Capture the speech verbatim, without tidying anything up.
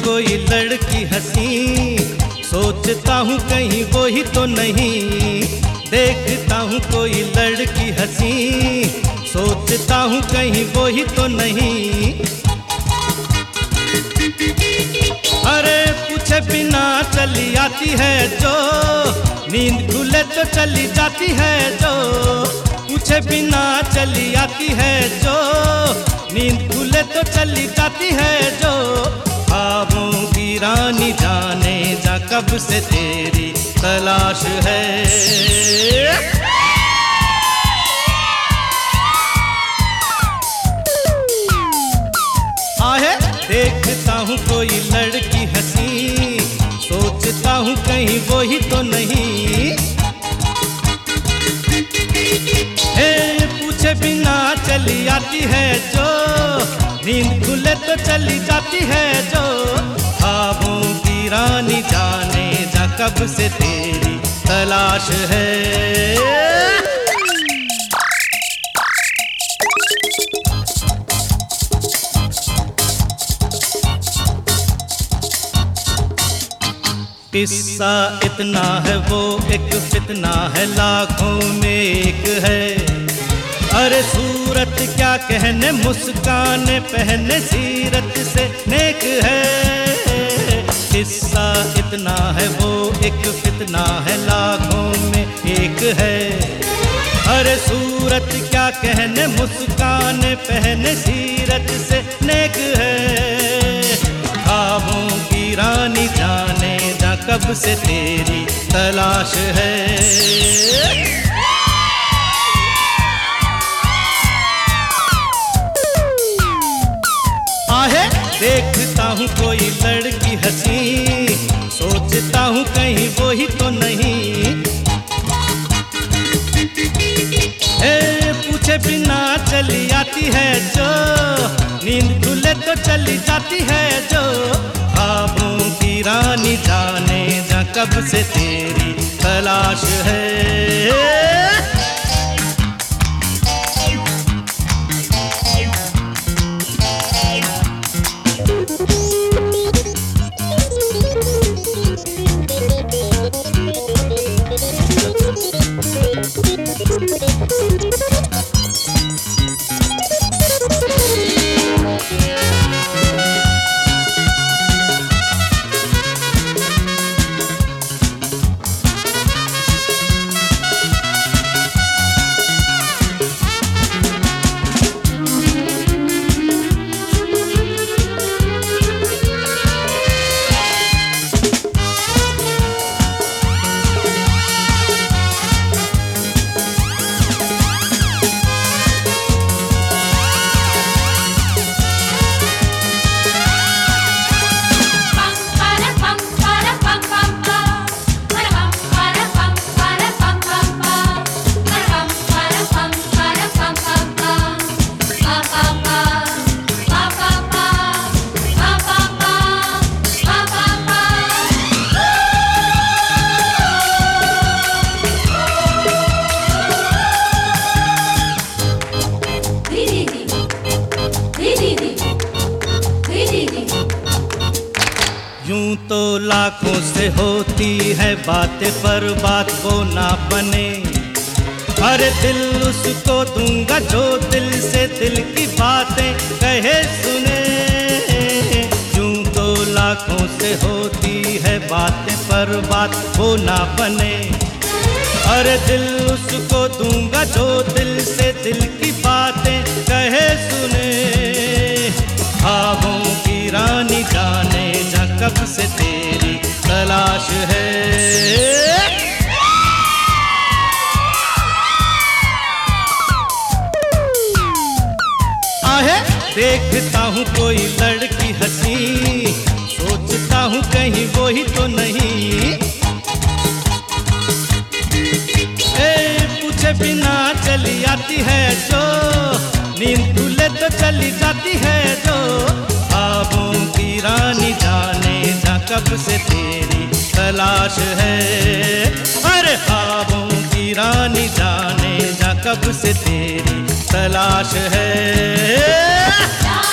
कोई लड़की हंसी, सोचता हूँ कहीं वो ही तो नहीं। देखता हूँ कोई लड़की हंसी, सोचता हूँ कहीं वो ही तो नहीं। अरे पूछे बिना चली आती है जो, नींद खुले तो चली जाती है जो। पूछे बिना चली आती है जो, नींद खुले तो चली जाती है जो। ख्वाबों की रानी जाने जा कब से तेरी तलाश है। आहे देखता हूँ कोई लड़की हंसी, सोचता हूँ कहीं वो ही तो नहीं। हे पूछे बिना चली आती है जो, नींद खुले तो चली जाती है जो। ख्वाबों की रानी जाने जा कब से तेरी तलाश है। किस्सा इतना है वो एक फितना है, लाखों में एक है। अरे सूरत क्या कहने, मुस्कान पहने सीरत से नेक है। किस्सा इतना है वो एक फितना है, लाखों में एक है। अरे सूरत क्या कहने, मुस्कान पहने सीरत से नेक है। ख्वाबों की रानी जाने जा कब से तेरी तलाश है। आहे देखता हूँ कोई लड़की हंसी, सोचता हूँ कहीं वो ही तो नहीं। हे पूछे बिना चली आती है जो, नींद खुले तो चली जाती है जो। ख्वाबों की रानी जाने जा कब से तेरी तलाश है। यूं तो लाखों से होती है बातें, पर बात वो ना बने। अरे दिल उसको दूंगा जो दिल से दिल की बातें कहे सुने। यूं तो लाखों से होती है बातें, पर बात वो ना बने। अरे दिल उसको दूंगा जो दिल से दिल की बातें कहे सुने। ख्वाबों की रानी जाने जा कब से तेरी तलाश है। आहे देखता हूँ कोई लड़की हंसी, सोचता हूँ कहीं वो ही तो नहीं। ए पूछे बिना चली आती है जो, नींद खुले तो चली जाती है जो। ख्वाबों की रानी जाने जा कब से तेरी तलाश है। अरे ख्वाबों की रानी जाने जा कब से तेरी तलाश है।